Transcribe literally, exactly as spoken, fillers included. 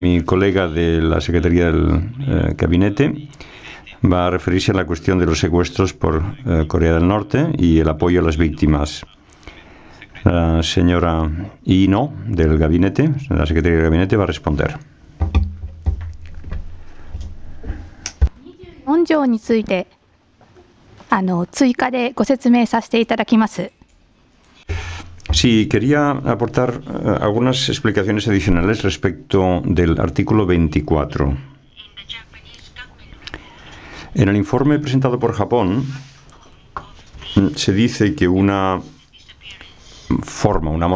Mi colega de la Secretaría del eh, Gabinete va a referirse a la cuestión de los secuestros por eh, Corea del Norte y el apoyo a las víctimas. La señora Ino del Gabinete, la Secretaría del Gabinete, va a responder. よん条についてあの追加でご説明させていただきます。 Sí, quería aportar uh, algunas explicaciones adicionales respecto del artículo veinticuatro. En el informe presentado por Japón se dice que una forma, una